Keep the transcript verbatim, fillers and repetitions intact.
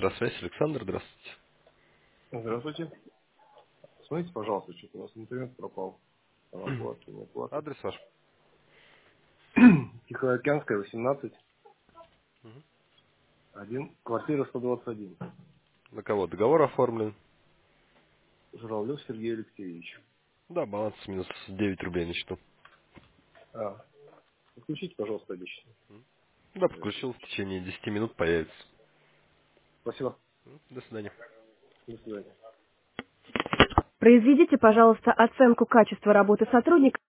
Электросвязь, Александр, здравствуйте. Здравствуйте. Смотрите, пожалуйста, что-то у нас интернет пропал. Там оплаты, не оплаты. Адрес ваш? Тихоокеанская, восемнадцать, один, квартира сто двадцать один. На кого договор оформлен? Журавлев Сергей Алексеевич. Да, баланс минус девять рублей на счету. А, подключите, пожалуйста, обещанный. Да, подключил, в течение десяти минут появится. Спасибо. До свидания. До свидания. Произведите, пожалуйста, оценку качества работы сотрудника.